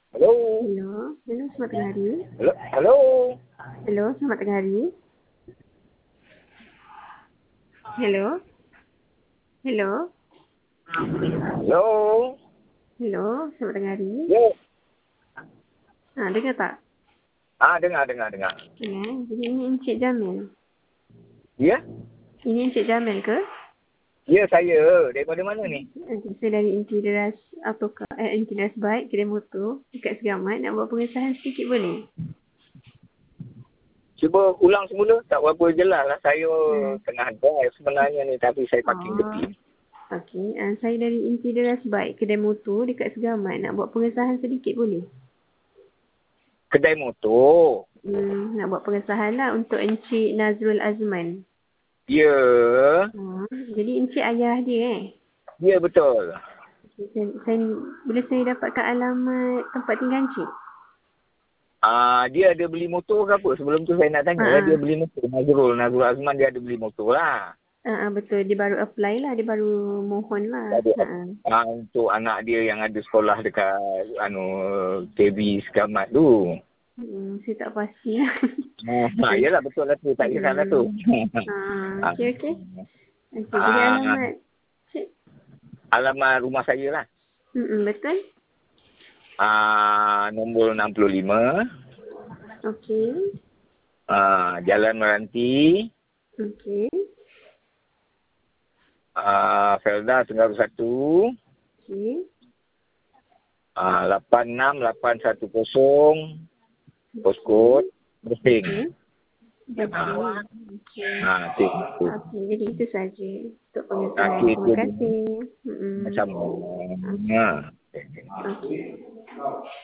Hello. Hello. Hello, selamat tengah hari. Hello. Hello. Hello, selamat tengah hari. Hello. Hello. Hello. Hello, selamat tengah hari. Ya. Dengar tak? Dengar. Dengar. Jadi ini Encik Jamil. Ya? Ini Encik Jamil ke? Ya, saya. Daripada mana ni? Saya dari Interior Autocar, Interior Bike, kedai motor dekat Segamat. Nak buat pengesahan sedikit boleh? Cuba ulang semula. Tak berapa jelas lah. Saya tengah drive sebenarnya ni. Tapi saya parking tepi. Okey. Saya dari Interior Bike, kedai motor dekat Segamat. Nak buat pengesahan sedikit boleh? Kedai motor. Nak buat pengesahan lah untuk Encik Nazrul Azman. Ya. Jadi Encik ayah dia Ya, betul. Boleh saya dapatkan alamat tempat tinggal Encik? Dia ada beli motor ke apa? Sebelum tu saya nak tanya. Dia beli motor. Nazrul Azman dia ada beli motor lah. Betul. Dia baru apply lah. Dia baru mohon lah. Untuk anak dia yang ada sekolah dekat KB Segamat tu. Saya tak pasti lah. Yalah betul lah tu. Tak kisah lah tu. Okey. Jadi alamat Cik? Alamat rumah saya lah. Betul. Nombor 65. Okey. Jalan Meranti. Okey. Felda Tenggaru 1. Okey. 86810. Postcode Bersing. Okey. Jadi itu saja untuk pengesahan. Terima kasih. Sama. Okey.